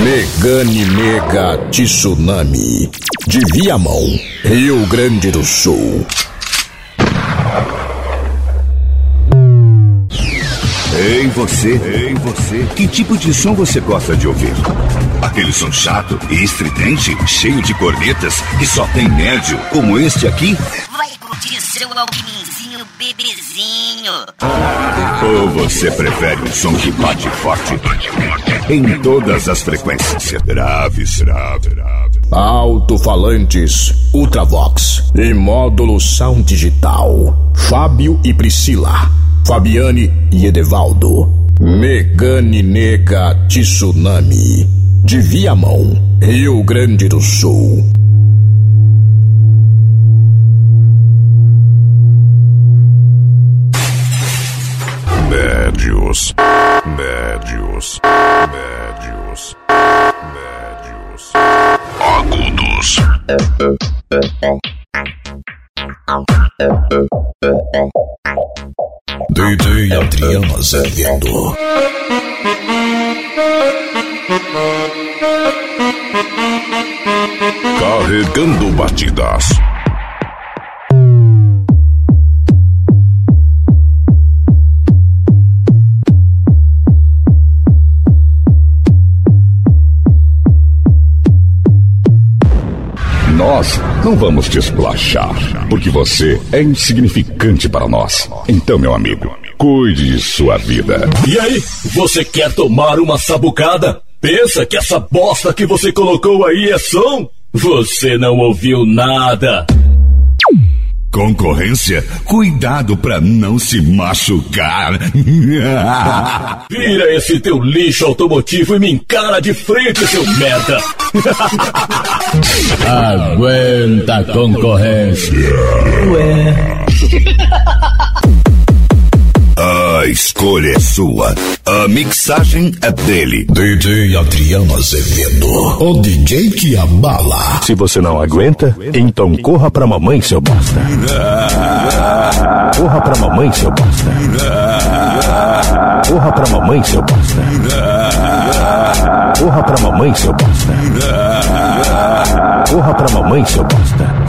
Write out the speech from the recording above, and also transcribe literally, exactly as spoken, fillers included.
Megane Nega Tsunami, de Viamão, Rio Grande do Sul. Ei você, ei você, que tipo de som você gosta de ouvir? Aquele som chato e estridente, cheio de cornetas, que só tem médio, como este aqui? Vai curtir seu alquiminzinho bebezinho. Ou você prefere um som que bate forte, bate forte, em todas as frequências, graves, grave, grave. Alto-falantes, Ultravox e módulo Sound Digital. Fábio e Priscila, Fabiane e Edevaldo. Megane Nega Tsunami, de Viamão, Rio Grande do Sul. Médios, médios, médios, médios, agudos. D J Adriano Azevedo. Carregando batidas. Nós não vamos te esculachar, porque você é insignificante para nós. Então, meu amigo, cuide de sua vida. E aí, você quer tomar uma sabucada? Pensa que essa bosta que você colocou aí é som? Você não ouviu nada. Concorrência? Cuidado pra não se machucar. Vira esse teu lixo automotivo e me encara de frente, seu merda. Aguenta a concorrência. Ué. A escolha é sua. A mixagem é dele. D J Adriano Azevedo, o D J que abala. Se você não aguenta, então corra pra mamãe, seu bosta. Corra pra mamãe, seu bosta. Corra pra mamãe, seu bosta. Corra pra mamãe, seu bosta. Corra pra mamãe, seu bosta.